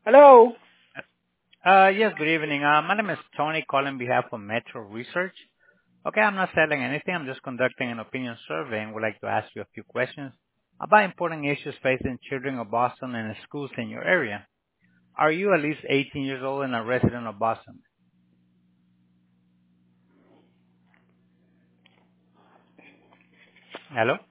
Hello. Yes, good evening. My name is Tony, calling on behalf of Metro Research. Okay, I'm not selling anything. I'm just conducting an opinion survey and would like to ask you a few questions about important issues facing children of Boston and schools in your area. Are you at least 18 years old and a resident of Boston? Hello?